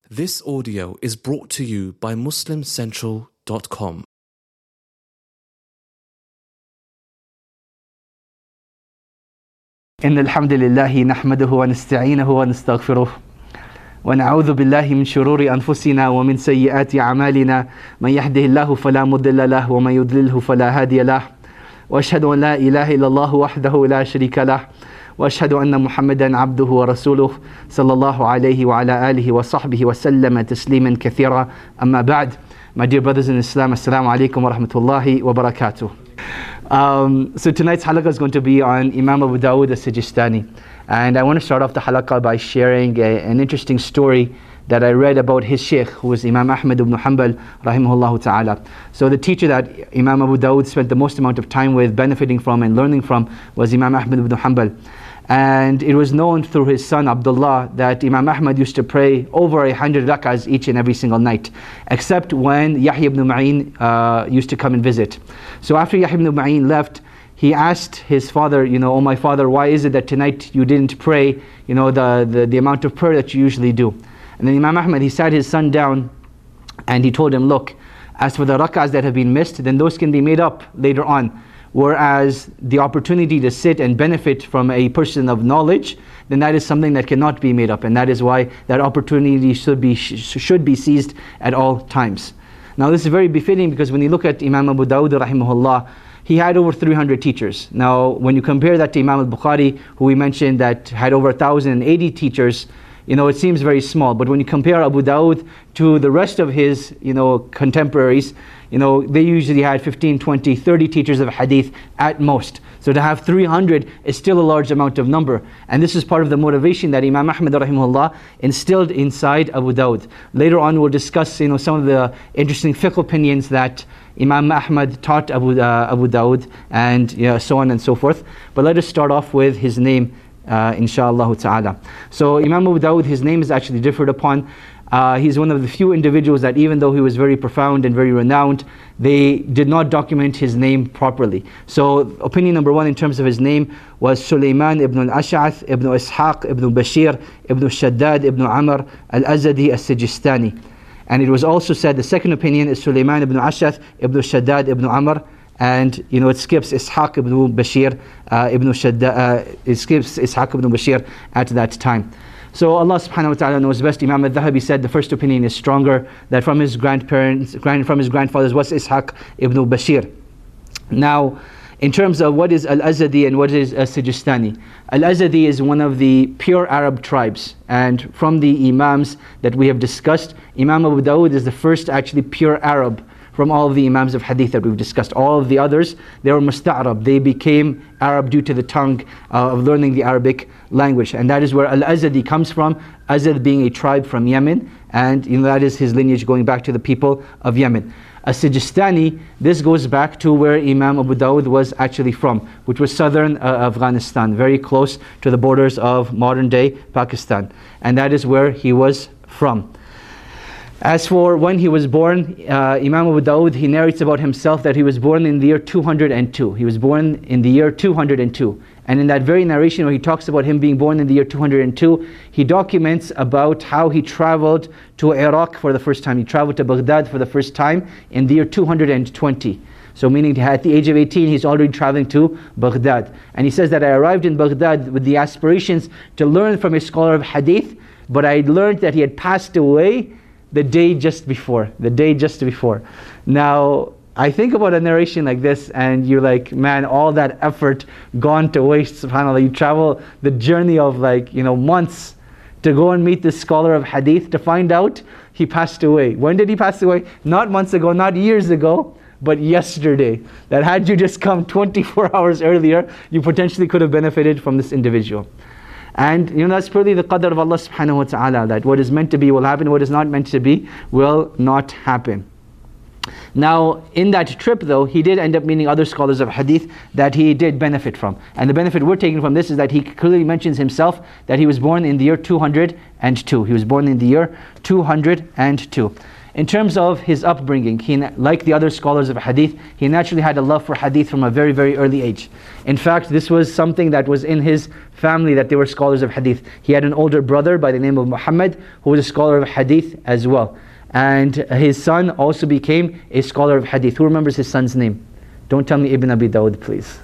This audio is brought to you by MuslimCentral.com. إن الحمد لله نحمده ونستعينه ونستغفره ونعوذ بالله من شرور أنفسنا ومن سيئات أعمالنا من يهده الله فلا مضل له ومن يضلله فلا هادي له وأشهد أن لا إله إلا الله وحده لا شريك له وأشهد أن محمدا عبده ورسوله صلى الله عليه وعلى آله وصحبه وسلم تسليما كثيرا أما بعد. My dear brothers in Islam, Assalamu alaikum wa rahmatullahi wa barakatuh. So tonight's halaqah is going to be on Imam Abu Dawud as-Sijistani, and I want to start off the halaqah by sharing an interesting story that I read about his sheikh, who was Imam Ahmad ibn Hanbal rahimahullah ta'ala. So the teacher that Imam Abu Dawud spent the most amount of time with, benefiting from and learning from, was Imam Ahmad ibn Hanbal. And it was known through his son Abdullah that Imam Ahmad used to pray over 100 rak'ahs each and every single night, except when Yahya ibn Ma'in used to come and visit. So after Yahya ibn Ma'in left, he asked his father, oh my father, why is it that tonight you didn't pray, the amount of prayer that you usually do? And then Imam Ahmad, he sat his son down and he told him, look, as for the rak'ahs that have been missed, then those can be made up later on. Whereas the opportunity to sit and benefit from a person of knowledge, then that is something that cannot be made up, and that is why that opportunity should be seized at all times. Now this is very befitting, because when you look at Imam Abu Dawud rahimahullah, he had over 300 teachers. Now when you compare that to Imam al-Bukhari, who we mentioned that had over 1,080 teachers, it seems very small. But when you compare Abu Dawud to the rest of his contemporaries, they usually had 15, 20, 30 teachers of hadith at most. So to have 300 is still a large amount of number. And this is part of the motivation that Imam Ahmad rahimahullah instilled inside Abu Dawud. Later on we'll discuss some of the interesting fiqh opinions that Imam Ahmad taught Abu Dawud, and so on and so forth. But let us start off with his name, inshallah ta'ala. So Imam Abu Dawud, his name is actually differed upon. He's one of the few individuals that, even though he was very profound and very renowned, they did not document his name properly. So opinion number one in terms of his name was Sulaiman ibn al-Ash'ath ibn Ishaq ibn Bashir ibn Shaddad ibn Amr al-Azadi as-Sijistani. And it was also said, the second opinion is Sulaiman ibn Ash'ath ibn Shaddad ibn Amr, and it skips Ishaq ibn Bashir it skips Ishaq ibn Bashir at that time. So Allah subhanahu wa ta'ala knows best. Imam al-Dhahabi said the first opinion is stronger, that from his grandfathers was Ishaq ibn Bashir. Now, in terms of what is Al-Azadi and what is Sijistani, Al-Azadi is one of the pure Arab tribes, and from the Imams that we have discussed, Imam Abu Dawud is the first actually pure Arab from all of the Imams of Hadith that we've discussed. All of the others, they were Musta'arab. They became Arab due to the tongue of learning the Arabic language. And that is where Al-Azadi comes from, Azad being a tribe from Yemen, and that is his lineage going back to the people of Yemen. As-Sijistani, this goes back to where Imam Abu Dawud was actually from, which was southern Afghanistan, very close to the borders of modern day Pakistan. And that is where he was from. As for when he was born, Imam Abu Dawud, he narrates about himself that he was born in the year 202. He was born in the year 202. And in that very narration where he talks about him being born in the year 202, he documents about how he traveled to Iraq for the first time. He traveled to Baghdad for the first time in the year 220. So meaning at the age of 18, he's already traveling to Baghdad. And he says that I arrived in Baghdad with the aspirations to learn from a scholar of hadith, but I learned that he had passed away the day just before. Now, I think about a narration like this and you're like, man, all that effort gone to waste, subhanAllah. You travel the journey of months to go and meet this scholar of hadith, to find out he passed away. When did he pass away? Not months ago, not years ago, but yesterday. That had you just come 24 hours earlier, you potentially could have benefited from this individual. And that's purely the qadr of Allah subhanahu wa ta'ala, that what is meant to be will happen, what is not meant to be will not happen. Now, in that trip though, he did end up meeting other scholars of hadith that he did benefit from. And the benefit we're taking from this is that he clearly mentions himself that he was born in the year 202. He was born in the year 202. In terms of his upbringing, like the other scholars of hadith, he naturally had a love for hadith from a very, very early age. In fact, this was something that was in his family, that they were scholars of hadith. He had an older brother by the name of Muhammad, who was a scholar of hadith as well. And his son also became a scholar of hadith. Who remembers his son's name? Don't tell me Ibn Abi Dawud, please.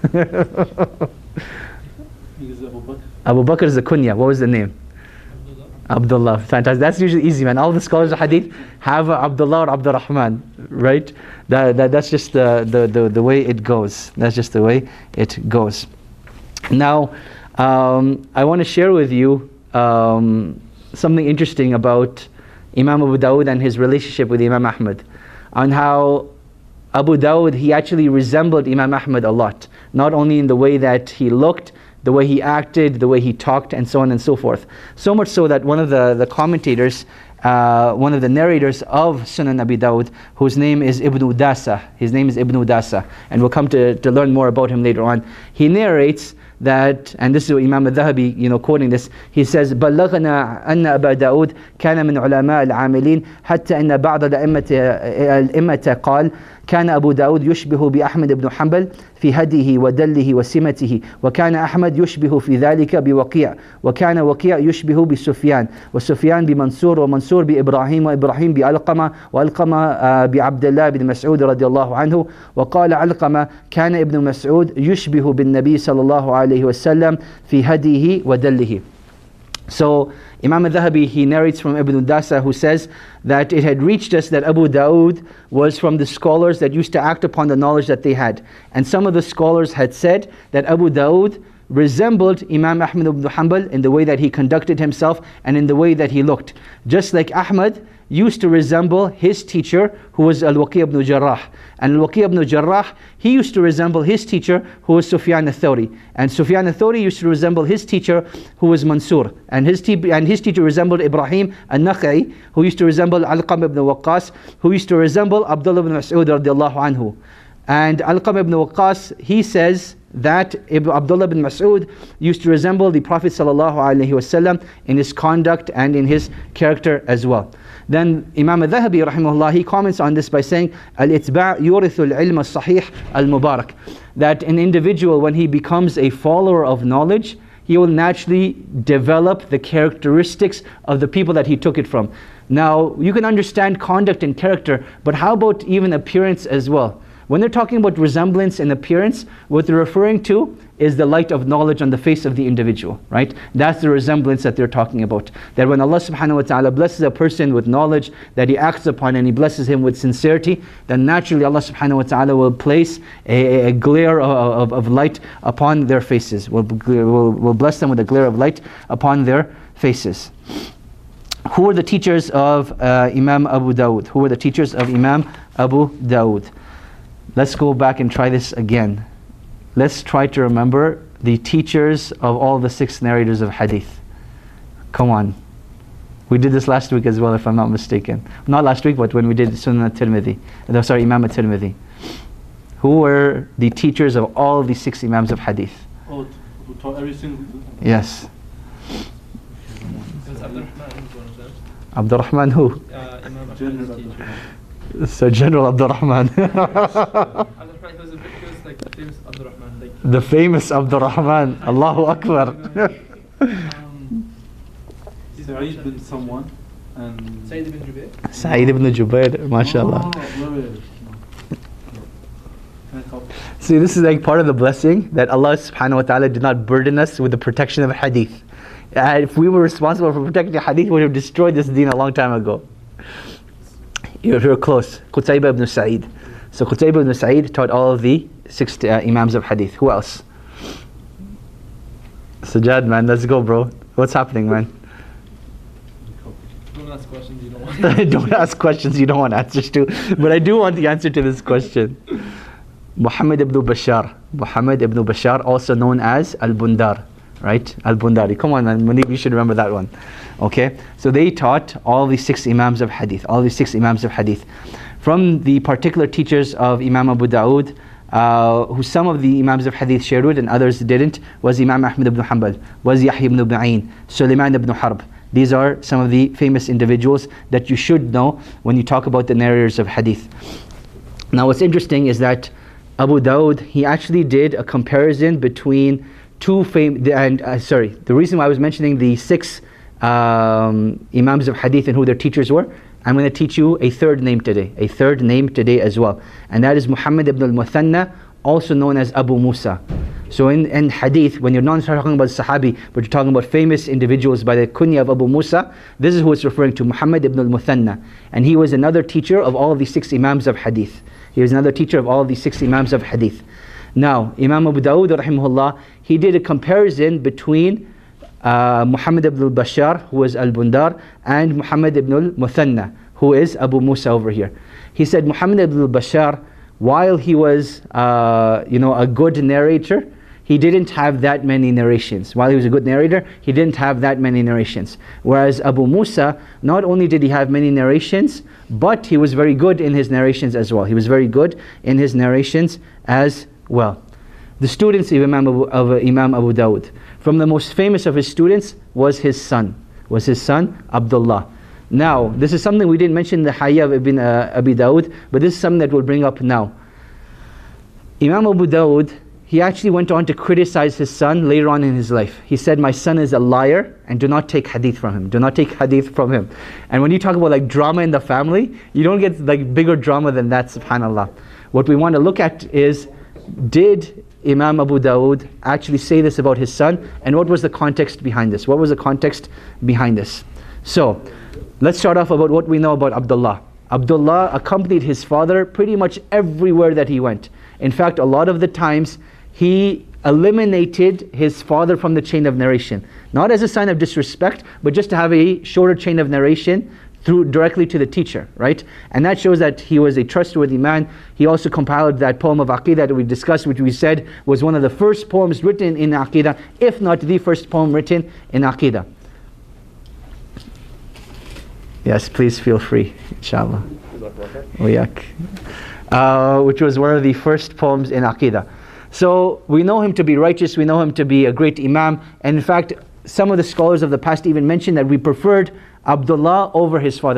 Abu Bakr is the kunya. What was the name? Abdullah. Fantastic. That's usually easy, man. All the scholars of hadith have Abdullah or Abdurrahman, right? That's just the way it goes. That's just the way it goes. Now, I want to share with you something interesting about Imam Abu Dawud and his relationship with Imam Ahmad, on how Abu Dawud, he actually resembled Imam Ahmad a lot, not only in the way that he looked, the way he acted, the way he talked, and so on and so forth. So much so that one of the commentators, one of the narrators of Sunan Abi Dawud, whose name is Ibn Udasa, his name is Ibn Udasa, and we'll come to learn more about him later on. He narrates that, and this is Imam al-Dhahabi, quoting this, he says, بلغنا أن أبا داود كان من علماء العاملين حتى أن بعض الأئمة قال كان أبو داود يشبه بأحمد بن حنبل في هديه ودله وسمته، وكان أحمد يشبه في ذلك بوكيع، وكان وكيع يشبه بسفيان، وسفيان بمنصور، ومنصور بإبراهيم، وإبراهيم بألقمة، وألقمة بعبد الله بن مسعود رضي الله عنه. وقال علقمة كان ابن مسعود يشبه بالنبي صلى الله عليه وسلم في هديه ودله. So Imam al-Dhahabi, he narrates from Ibn Udasa, who says that it had reached us that Abu Dawud was from the scholars that used to act upon the knowledge that they had. And some of the scholars had said that Abu Dawud resembled Imam Ahmad ibn Hanbal in the way that he conducted himself and in the way that he looked. Just like Ahmad used to resemble his teacher, who was Al-Waqi ibn Jarrah. And Al-Waqi ibn Jarrah, he used to resemble his teacher, who was Sufyan al-Thawri. And Sufyan al-Thawri used to resemble his teacher, who was Mansur. And his teacher resembled Ibrahim al-Nakha'i, who used to resemble Alqam ibn Waqqas, who used to resemble Abdullah ibn Mas'ud radiallahu anhu. And Alqam ibn Waqqas, he says that Abdullah ibn Mas'ud used to resemble the Prophet sallallahu alaihi wasallam in his conduct and in his character as well. Then Imam al-Dhahabi rahimahullah, he comments on this by saying, Al-itba' yurithu al-ilm al-sahih al-mubarak, that an individual, when he becomes a follower of knowledge, he will naturally develop the characteristics of the people that he took it from. Now, you can understand conduct and character, but how about even appearance as well? When they're talking about resemblance and appearance, what they're referring to is the light of knowledge on the face of the individual, right? That's the resemblance that they're talking about. That when Allah subhanahu wa ta'ala blesses a person with knowledge that he acts upon, and he blesses him with sincerity, then naturally Allah subhanahu wa ta'ala will place a glare of light upon their faces. Will bless them with a glare of light upon their faces. Who were the teachers of Imam Abu Dawud? Who were the teachers of Imam Abu Dawud? Let's go back and try this again. Let's try to remember the teachers of all the 6 narrators of hadith. Come on. We did this last week as well, if I'm not mistaken. Not last week, but when we did Sunan al-Tirmidhi. Sorry, Imam al-Tirmidhi. Who were the teachers of all the 6 Imams of hadith? Oh, who taught every single... Yes. Abdurrahman who? So General Abdurrahman. Abdurrahman was like the famous Abdurrahman. Like the famous Abdurrahman. Allahu Akbar. Sa'id bin someone and... Sa'id ibn Jubair. Sa'id ibn Jubair, mashallah. See, this is like part of the blessing that Allah subhanahu wa ta'ala did not burden us with the protection of hadith. If we were responsible for protecting hadith, we would have destroyed this deen a long time ago. You're close. Qutayba ibn Sa'id. So Qutayba ibn Sa'id taught all of the 6 Imams of hadith. Who else? Sajjad, man, let's go, bro. What's happening, man? Don't ask questions you don't want. Don't ask questions you don't want answers to. But I do want the answer to this question. Muhammad ibn Bashar. Muhammad ibn Bashar, also known as Al-Bundar. Right? Al-Bundari. Come on, man. Manib, you should remember that one. Okay? So they taught all the 6 Imams of hadith. All the 6 Imams of hadith. From the particular teachers of Imam Abu Dawud, who some of the Imams of hadith shared with and others didn't, was Imam Ahmad ibn Hanbal, was Yahya ibn Ma'in, Sulaiman ibn Harb, These are some of the famous individuals that you should know when you talk about the narrators of hadith. Now what's interesting is that Abu Dawud, he actually did a comparison between the reason why I was mentioning the 6 Imams of hadith and who their teachers were, I'm going to teach you a third name today as well. And that is Muhammad ibn al-Muthanna, also known as Abu Musa. So in hadith, when you're not talking about Sahabi, but you're talking about famous individuals by the kunya of Abu Musa, this is who it's referring to, Muhammad ibn al-Muthanna. And he was another teacher of all of the 6 Imams of hadith. He was another teacher of all of the 6 Imams of hadith. Now, Imam Abu Dawud, rahimahullah, he did a comparison between Muhammad ibn al-Bashar, who is al-Bundar, and Muhammad ibn al-Muthanna, who is Abu Musa over here. He said Muhammad ibn al-Bashar, while he was a good narrator, he didn't have that many narrations. While he was a good narrator, he didn't have that many narrations. Whereas Abu Musa, not only did he have many narrations, but he was very good in his narrations as well. He was very good in his narrations as well. The students of Imam Abu Dawud. From the most famous of his students was his son Abdullah. Now, this is something we didn't mention in the Hayya of Ibn Abi Dawud, but this is something that we'll bring up now. Imam Abu Dawud, he actually went on to criticize his son later on in his life. He said, my son is a liar and do not take hadith from him. Do not take hadith from him. And when you talk about like drama in the family, you don't get like bigger drama than that, subhanAllah. What we want to look at is, did Imam Abu Dawud actually say this about his son, and what was the context behind this? What was the context behind this? So, let's start off about what we know about Abdullah. Abdullah accompanied his father pretty much everywhere that he went. In fact, a lot of the times, he eliminated his father from the chain of narration. Not as a sign of disrespect, but just to have a shorter chain of narration directly to the teacher, right? And that shows that he was a trustworthy man. He also compiled that poem of Aqidah that we discussed, which we said was one of the first poems written in Aqidah, if not the first poem written in Aqidah. Yes, please feel free, inshallah. Which was one of the first poems in Aqidah. So we know him to be righteous, we know him to be a great Imam, and in fact, some of the scholars of the past even mentioned that we preferred Abdullah over his father.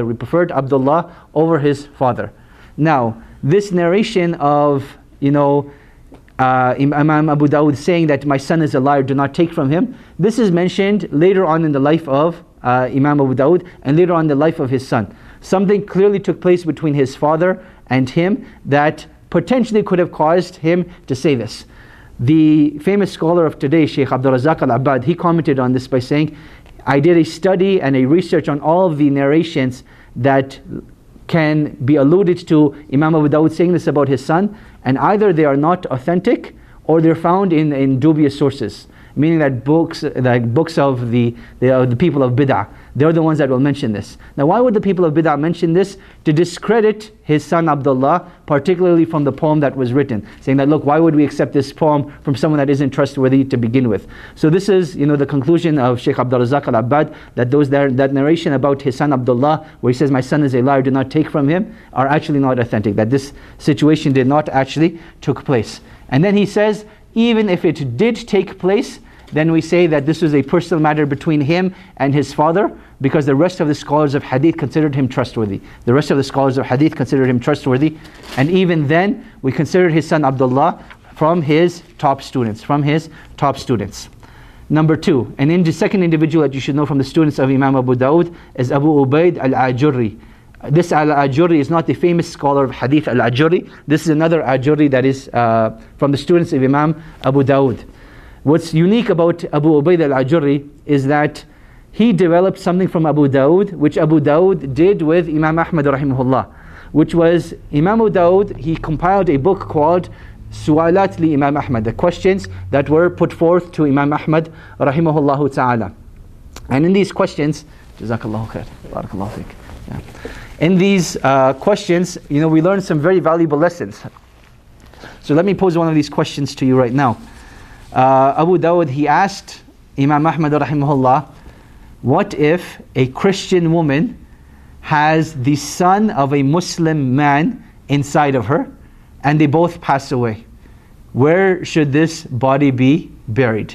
Now, this narration of, Imam Abu Dawud saying that my son is a liar, do not take from him, this is mentioned later on in the life of Imam Abu Dawud and later on in the life of his son. Something clearly took place between his father and him that potentially could have caused him to say this. The famous scholar of today, Shaykh Abdul Razak al-Abbad, he commented on this by saying, I did a study and a research on all of the narrations that can be alluded to Imam Abu Dawud saying this about his son, and either they are not authentic or they're found in dubious sources. Meaning that books of the people of bid'ah, they're the ones that will mention this. Now why would the people of bid'ah mention this? To discredit his son Abdullah, particularly from the poem that was written, saying that, look, why would we accept this poem from someone that isn't trustworthy to begin with? So this is the conclusion of Shaykh Abdul Razak al-Abbad, that that narration about his son Abdullah, where he says, my son is a liar, do not take from him, are actually not authentic, that this situation did not actually took place. And then he says, even if it did take place, then we say that this was a personal matter between him and his father, because the rest of the scholars of hadith considered him trustworthy. And even then, we considered his son Abdullah from his top students. Number 2, and in the second individual that you should know from the students of Imam Abu Dawud is Abu Ubaid al-Ajurri. This al-Ajurri is not the famous scholar of hadith al-Ajurri. This is another Ajurri that is from the students of Imam Abu Dawud. What's unique about Abu Ubaid al-Ajurri is that he developed something from Abu Dawud, which Abu Dawud did with Imam Ahmad rahimahullah, which was Imam Abu Dawud, he compiled a book called Su'alat li Imam Ahmad, the questions that were put forth to Imam Ahmad rahimahullah ta'ala. And in these questions, Jazakallahu khair, Barakallahu fiqh. Yeah. In these questions, we learn some very valuable lessons. So let me pose one of these questions to you right now. Abu Dawud, he asked Imam Ahmad rahimahullah, what if a Christian woman has the son of a Muslim man inside of her and they both pass away? Where should this body be buried?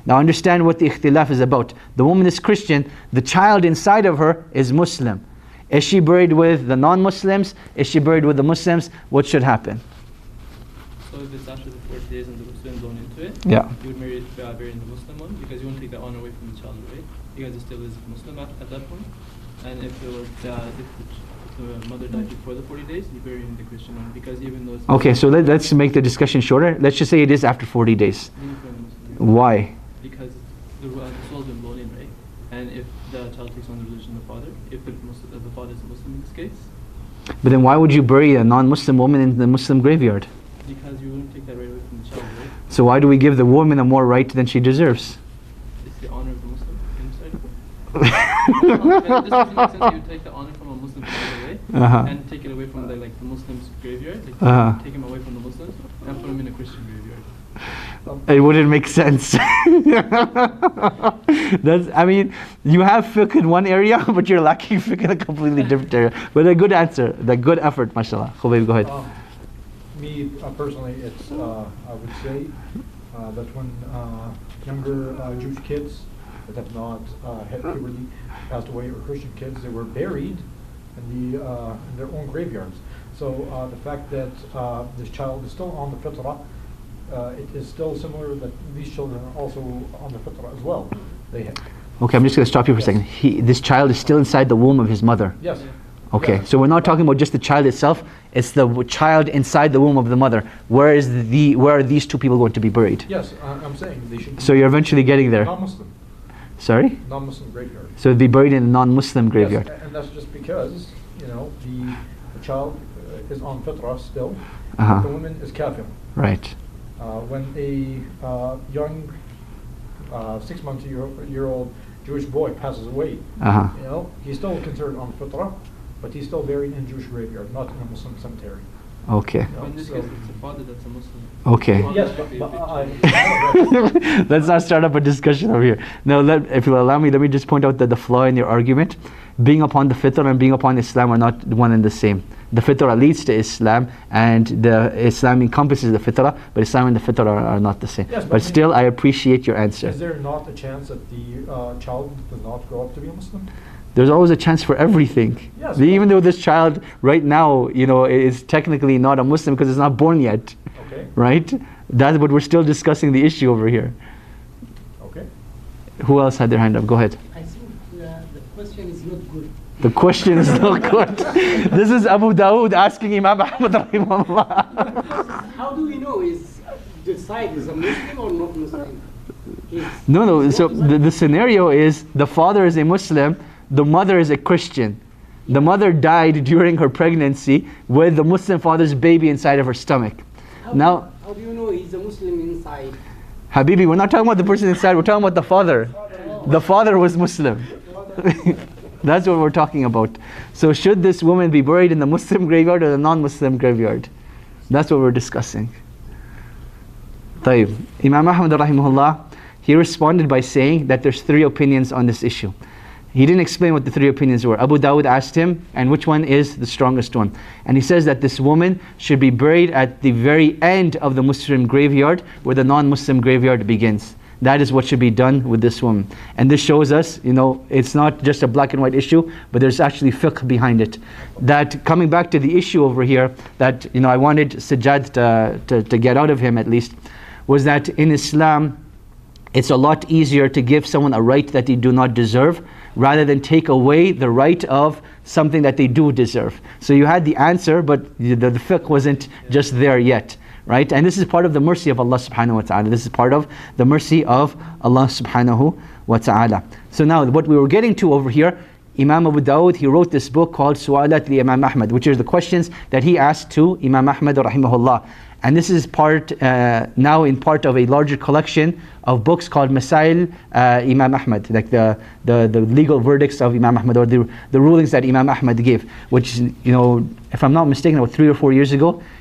Now understand what the ikhtilaf is about. The woman is Christian, the child inside of her is Muslim. Is she buried with the non-Muslims? Is she buried with the Muslims? What should happen? So if it's after the 40 days and the Muslim blown into it, Yeah. you would bury in the Muslim one because you won't take the honor away from the child, right? Because it still is Muslim at that point. And if the mother died before the 40 days, you bury in the Christian one because even though it's Okay, so let's make the discussion shorter. Let's just say it is after 40 days. Why? Because the soul's been blown in, right? And if the child takes on the religion of the father, if the father is a Muslim in this case, But then why would you bury a non-Muslim woman in the Muslim graveyard? because you wouldn't take that right away from the child, right? So why do we give the woman a more right than she deserves? It's the honor of the Muslim inside. Well, this doesn't make sense. You take the honor from a Muslim away Uh-huh. and take it away from the Muslims' graveyard, take him away from the Muslims and put him in a Christian graveyard. It wouldn't make sense. I mean, you have fiqh in one area, but you're lacking fiqh in a completely different area. But a good answer, a good effort, mashallah. Khubayb, go ahead. Me personally, it's I would say that when younger Jewish kids that have not had puberty passed away, or Christian kids, they were buried in their own graveyards. So the fact that this child is still on the fitrah, it is still similar that these children are also on the fitrah as well. They have. Okay, I'm just going to stop you for a second. This child is still inside the womb of his mother. Yes. Okay, Yes. so we're not talking about just the child itself. It's the child inside the womb of the mother. Where are these two people going to be buried? Yes, I'm saying they should. So you're eventually getting there. Non-Muslim. Sorry? Non-Muslim graveyard. So they'd be buried in a non-Muslim graveyard. Yes, and that's just because the child is on fitrah still. Uh-huh. The woman is kafir. Right. When a young 6-month-year-old Jewish boy passes away, Uh-huh. he's still considered on fitrah, but he's still buried in a Jewish graveyard, not in a Muslim cemetery. Okay. But in this case, it's the father that's a Muslim. Okay. Yes, but Let's not start up a discussion over here. Now, if you'll allow me, let me just point out that the flaw in your argument, being upon the fitrah and being upon Islam are not one and the same. The fitrah leads to Islam, and the Islam encompasses the fitrah, but Islam and the fitrah are not the same. Yes, but still, I appreciate your answer. is there not a chance that the child does not grow up to be a Muslim? There's always a chance for everything. Yes, Even though this child right now, is technically not a Muslim because it's not born yet, Okay. right? But we're still discussing the issue over here. Okay. Who else had their hand up? Go ahead. I think the question is not good. The question is not good. This is Abu Dawood asking Imam Ahmad rahimahullah. How do we know is the side is a Muslim or not Muslim? No. So the scenario is the father is a Muslim, the mother is a Christian. The mother died during her pregnancy with the Muslim father's baby inside of her stomach. Now, How do you know he's a Muslim inside? Habibi, we're not talking about the person inside, we're talking about the father. The father was Muslim. That's what we're talking about. So should this woman be buried in the Muslim graveyard or the non-Muslim graveyard? That's what we're discussing. طيب. Imam Ahmad rahimahullah, he responded by saying that there's 3 opinions on this issue. He didn't explain what the 3 opinions were. Abu Dawud asked him, and which one is the strongest one? And he says that this woman should be buried at the very end of the Muslim graveyard where the non-Muslim graveyard begins. That is what should be done with this woman. And this shows us, it's not just a black and white issue, but there's actually fiqh behind it. That, coming back to the issue over here, that I wanted Sajjad to get out of him at least, was that in Islam, it's a lot easier to give someone a right that they do not deserve, rather than take away the right of something that they do deserve. So you had the answer, but the fiqh wasn't just there yet. Right? And this is part of the mercy of Allah subhanahu wa ta'ala. This is part of the mercy of Allah subhanahu wa ta'ala. So now what we were getting to over here, Imam Abu Dawud, he wrote this book called Su'alat li Imam Ahmad, which are the questions that he asked to Imam Ahmad rahimahullah. And this is now in part of a larger collection of books called Masail Imam Ahmad, like the legal verdicts of Imam Ahmad, or the rulings that Imam Ahmad gave, which, if I'm not mistaken, about 3 or 4 years ago,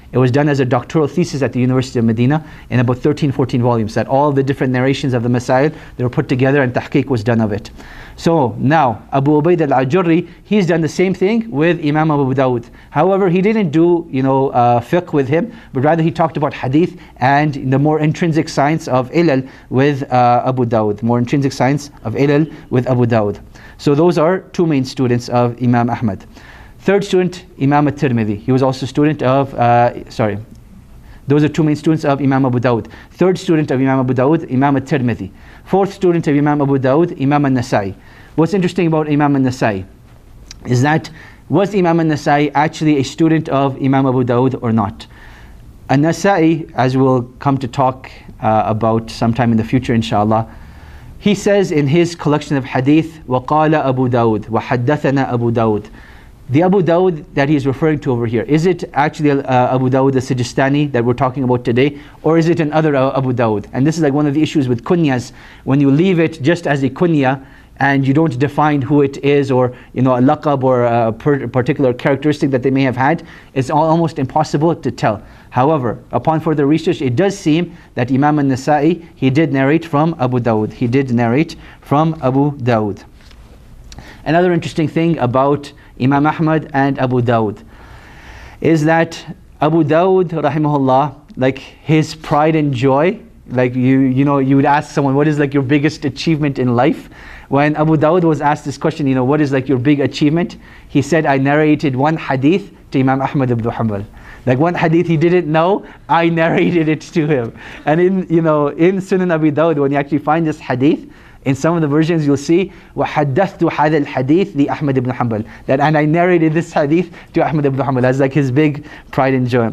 It was done as a doctoral thesis at the University of Medina in about 13, 14 volumes, that all the different narrations of the Masail, they were put together and tahqiq was done of it. So now, Abu Ubaid al-Ajurri, he's done the same thing with Imam Abu Dawud. However, he didn't do, fiqh with him, but rather he talked about hadith and the more intrinsic science of ilal with Abu Dawud, more intrinsic science of ilal with Abu Dawud. So those are two main students of Imam Ahmad. Third student, Imam al-Tirmidhi. He was also a student of, those are two main students of Imam Abu Dawud. Third student of Imam Abu Dawud, Imam al-Tirmidhi. Fourth student of Imam Abu Dawud, Imam al-Nasai. What's interesting about Imam al-Nasai is that, was Imam al-Nasai actually a student of Imam Abu Dawud or not? Al-Nasai, as we'll come to talk about sometime in the future inshallah, he says in his collection of hadith, وَقَالَ أَبُو دَاوُدْ وَحَدَّثَنَا أَبُو دَاوُدْ. The Abu Dawud that he's referring to over here, is it actually Abu Dawud al-Sijistani that we're talking about today, or is it another Abu Dawud? And this is like one of the issues with kunyas. When you leave it just as a kunya and you don't define who it is, or a laqab or a particular characteristic that they may have had, it's almost impossible to tell. However, upon further research, it does seem that Imam al-Nasa'i, he did narrate from Abu Dawud. He did narrate from Abu Dawud. Another interesting thing about Imam Ahmad and Abu Dawud is that Abu Dawud, rahimahullah, like his pride and joy, like you would ask someone, what is like your biggest achievement in life? When Abu Dawud was asked this question, what is like your big achievement? He said, I narrated one hadith to Imam Ahmad ibn Hanbal. Like one hadith he didn't know, I narrated it to him. And in Sunan Abi Dawud, when you actually find this hadith, in some of the versions you'll see وَحَدَّثْتُ هَذَا الْحَدِيث لِأَحْمَدِ ibn Hanbal, that and I narrated this hadith to Ahmad ibn Hanbal as like his big pride and joy,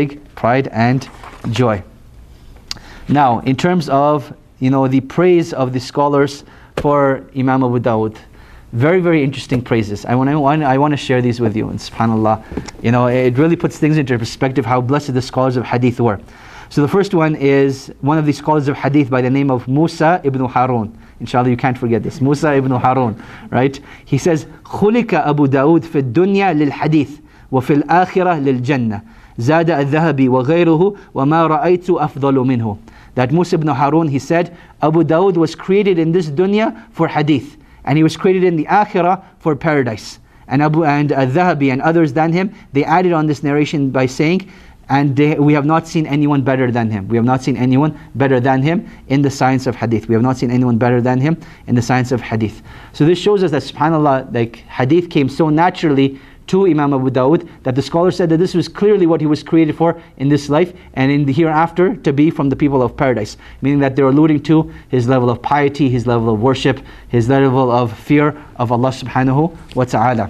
Now, in terms of the praise of the scholars for Imam Abu Dawud, very, very interesting praises. I want to share these with you, and subhanallah, it really puts things into perspective how blessed the scholars of hadith were. So the first one is one of the scholars of hadith by the name of Musa ibn Harun. Inshallah, you can't forget this. Musa ibn Harun, right? He says, خُلِكَ أبو داود في الدنيا للحديث وفي الآخرة للجنة زاد الذهبي وغيره وما رأيت أفضل منه. That Musa ibn Harun, he said, Abu Dawud was created in this dunya for hadith, and he was created in the akhirah for paradise. And al-Dhahabi and others than him, they added on this narration by saying, we have not seen anyone better than him. We have not seen anyone better than him in the science of hadith. We have not seen anyone better than him in the science of hadith. So this shows us that, subhanAllah, like hadith came so naturally to Imam Abu Dawud that the scholars said that this was clearly what he was created for in this life and in the hereafter, to be from the people of paradise. Meaning that they're alluding to his level of piety, his level of worship, his level of fear of Allah subhanahu wa ta'ala.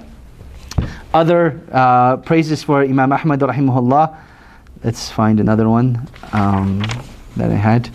Other praises for Imam Ahmad rahimahullah. Let's find another one that I had.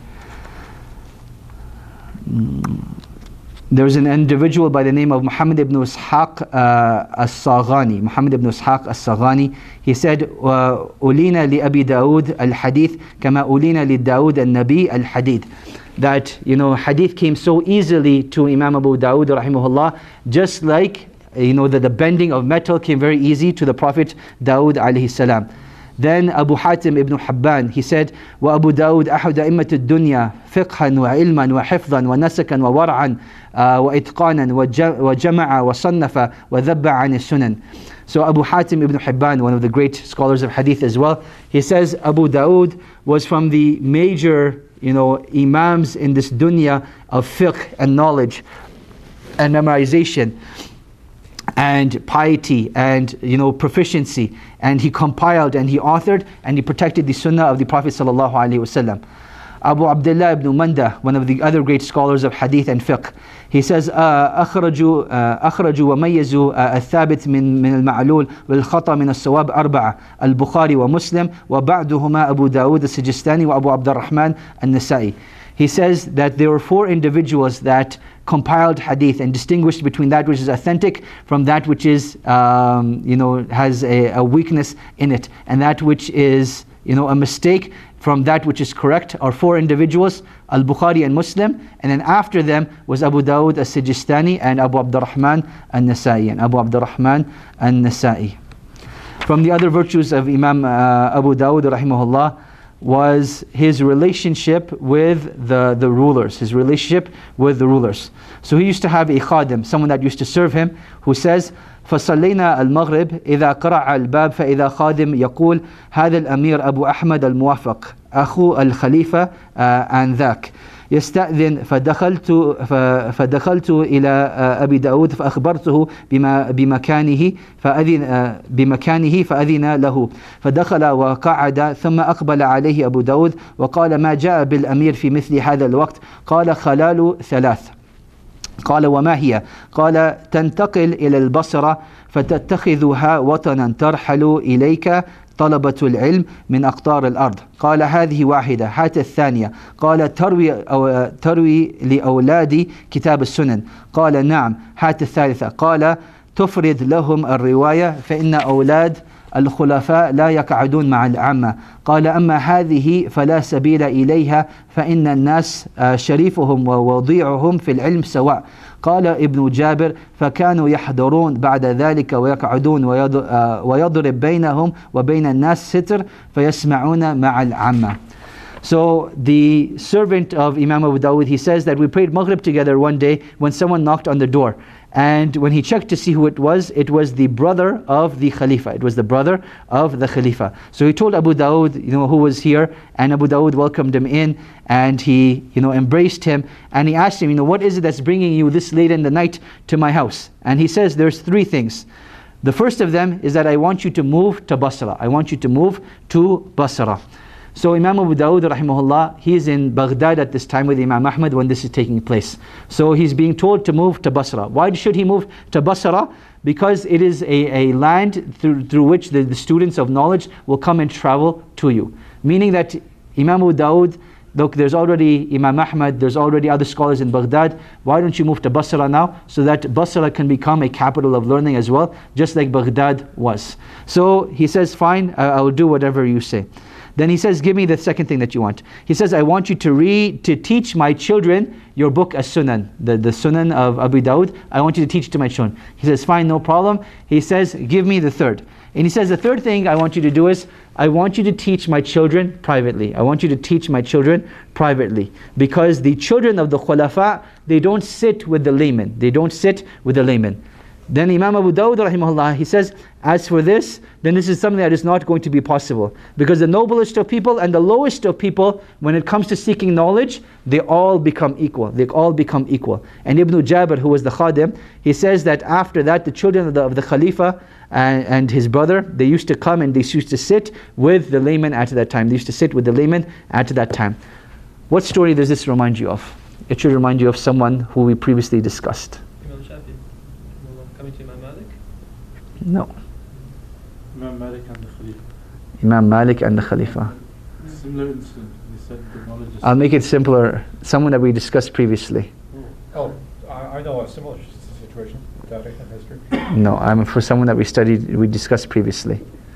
There's an individual by the name of Muhammad ibn Ishaq as-Saghani. Muhammad ibn Ishaq as-Saghani. He said, "Ulina li Abi Dawood al-Hadith kama ulina li Dawood al-Nabi al-Hadith." That hadith came so easily to Imam Abu Dawud rahimahullah, just like that the bending of metal came very easy to the Prophet Dawood alayhi salam. Then Abu Hatim ibn Hibban, he said, وَأَبُو دَاوُدْ أَحَدَ أَئِمَّةِ الدُّنْيَا فِقْهًا وَعِلْمًا وَحِفْظًا وَنَسَكًا وَوَرْعًا وَإِتْقَانًا وَجَمَعَ وَصَنَّفَ وَذَبَّ عَنِ السُّنَنِ. So Abu Hatim ibn Hibban, one of the great scholars of hadith as well, he says Abu Dawud was from the major imams in this dunya of fiqh and knowledge and memorization and piety and proficiency, and he compiled and he authored and he protected the sunnah of the Prophet sallallahu alaihi wasallam. Abu Abdullah ibn Manda, one of the other great scholars of hadith and fiqh, he says أخرجوا وميزوا الثابت من المعلول والخطأ من الصواب أربعة البخاري ومسلم وبعدهما أبو داود السجستاني وأبو عبد الرحمن النسائي. He says that there were 4 individuals that compiled hadith and distinguished between that which is authentic from that which is has a weakness in it, and that which is a mistake from that which is correct, are 4 individuals, Al-Bukhari and Muslim, and then after them was Abu Dawud as-Sijistani and Abu Abdurrahman al-Nasai. From the other virtues of Imam Abu Dawud rahimahullah was his relationship with the rulers, his relationship with the rulers. So he used to have a khadim, someone that used to serve him, who says, فصلينا المغرب إذا قرع الباب فإذا خادم يقول هذا الأمير أبو أحمد الموافق أخو الخليفة آنذاك يستأذن فدخلت إلى أبي داود فأخبرته بمكانه فأذن له فدخل وقعد ثم أقبل عليه أبو داود وقال ما جاء بالأمير في مثل هذا الوقت قال خلال 3. قال وما هي؟ قال تنتقل إلى البصرة فتتخذها وطنا ترحل إليك طلبة العلم من أقطار الأرض. قال هذه واحدة. هات الثانية. قال تروي لأولادي كتاب السنن. قال نعم. هات الثالثة. قال تفرد لهم الرواية فإن أولاد الخلفاء لا يقعدون مع العامة. قال أما هذه فلا سبيل إليها فإن الناس شريفهم ووضيعهم في العلم سواء. قال ابن جابر فكانوا يحضرون بعد ذلك ويقعدون ويضرب بينهم وبين الناس ستر فيسمعون مع العامة. So the servant of Imam Abu Dawud, he says that we prayed Maghrib together one day when someone knocked on the door. And when he checked to see who it was the brother of the Khalifa. It was the brother of the Khalifa. So he told Abu Dawud, who was here, and Abu Dawud welcomed him in, and he, embraced him, and he asked him, what is it that's bringing you this late in the night to my house? And he says, there's 3 things. The first of them is that I want you to move to Basra. I want you to move to Basra. So Imam Abu Dawud rahimahullah, he is in Baghdad at this time with Imam Ahmad when this is taking place. So he's being told to move to Basra. Why should he move to Basra? Because it is a land through which the students of knowledge will come and travel to you. Meaning that Imam Abu Dawud, look, there's already Imam Ahmad, there's already other scholars in Baghdad. Why don't you move to Basra now? So that Basra can become a capital of learning as well, just like Baghdad was. So he says, fine, I will do whatever you say. Then he says, give me the second thing that you want. He says, I want you to teach my children your book As-Sunan, the Sunan of Abu Dawud. I want you to teach it to my children. He says, fine, no problem. He says, give me the third. And he says, the third thing I want you to do is, I want you to teach my children privately. I want you to teach my children privately. Because the children of the Khulafa, they don't sit with the laymen. They don't sit with the laymen. Then Imam Abu Dawud rahimahullah, he says, as for this, then this is something that is not going to be possible. Because the noblest of people and the lowest of people, when it comes to seeking knowledge, they all become equal. They all become equal. And Ibn Jabir, who was the Khadim, he says that after that, the children of the Khalifa and his brother, they used to come and they used to sit with the laymen at that time. They used to sit with the laymen at that time. What story does this remind you of? It should remind you of someone who we previously discussed. Imam Shafi, coming to Imam Malik? No. Imam Malik and the Khalifa. Imam Malik and the Khalifa. Similar incident. He said the knowledge is... I'll make it simpler. Someone that we discussed previously. Oh, I know a similar situation, Tariq and history. No, I'm for someone that we discussed previously.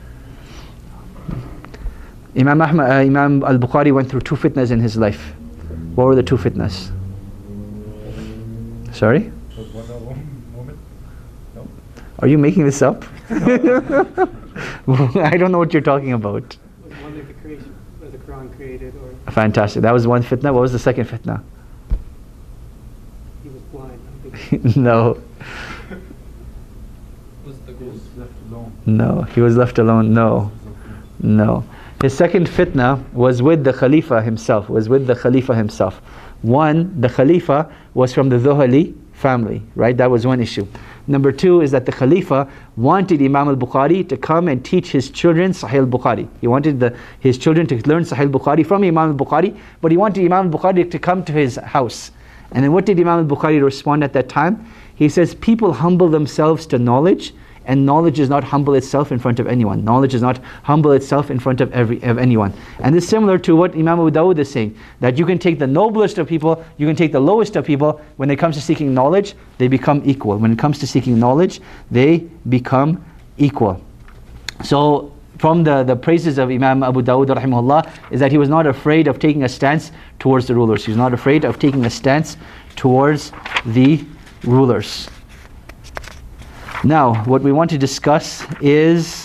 Imam al-Bukhari went through 2 fitnas in his life. What were the 2 fitnas? Sorry? Was one a woman? No? Are you making this up? I don't know what you're talking about. Was one like the creation, was the Quran created, or Fantastic. That was one fitna. What was the second fitna? he was blind? I think. No. Was the He goal? was left alone. No. He was left alone. No. No. His second fitna was with the Khalifa himself. One, the Khalifa was from the Dhuhali family, right? That was one issue. Number 2 is that the Khalifa wanted Imam al-Bukhari to come and teach his children Sahih al-Bukhari. He wanted his children to learn Sahih al-Bukhari from Imam al-Bukhari, but he wanted Imam al-Bukhari to come to his house. And then what did Imam al-Bukhari respond at that time? He says, people humble themselves to knowledge, and knowledge is not humble itself in front of anyone. Knowledge is not humble itself in front of anyone. And this is similar to what Imam Abu Dawud is saying, that you can take the noblest of people, you can take the lowest of people. When it comes to seeking knowledge, they become equal. When it comes to seeking knowledge, they become equal. So from the praises of Imam Abu Dawud rahimahullah is that he was not afraid of taking a stance towards the rulers. He was not afraid of taking a stance towards the rulers. Now, what we want to discuss is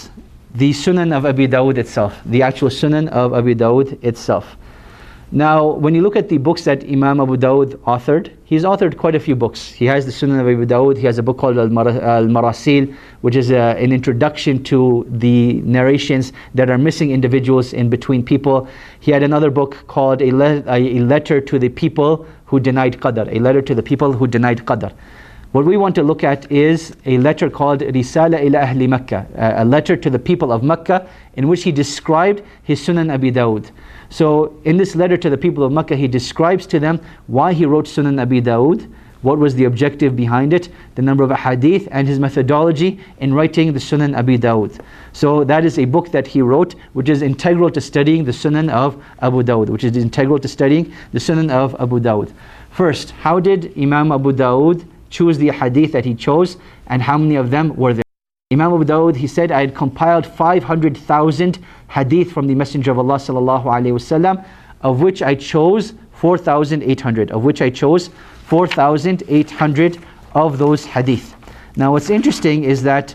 the Sunan of Abi Dawud itself, the actual Sunan of Abi Dawud itself. Now, when you look at the books that Imam Abu Dawud authored, he's authored quite a few books. He has the Sunan of Abu Dawud, he has a book called Al-Marasil, which is an introduction to the narrations that are missing individuals in between people. He had another book called a letter to the people who denied Qadr, a letter to the people who denied Qadr. What we want to look at is a letter called Risala ila Ahli Makkah, a letter to the people of Makkah, in which he described his Sunan Abi Dawud. So in this letter to the people of Makkah, he describes to them why he wrote Sunan Abi Dawud, what was the objective behind it, the number of hadith, and his methodology in writing the Sunan Abi Dawud. So that is a book that he wrote, which is integral to studying the Sunan of Abu Dawud, which is integral to studying the Sunan of Abu Dawud. First, how did Imam Abu Dawud choose the hadith that he chose, and how many of them were there? Imam Abu Dawud, he said, I had compiled 500,000 hadith from the Messenger of Allah sallallahu alaihi wasallam, of which I chose 4,800. Of which I chose 4,800 of those hadith. Now, what's interesting is that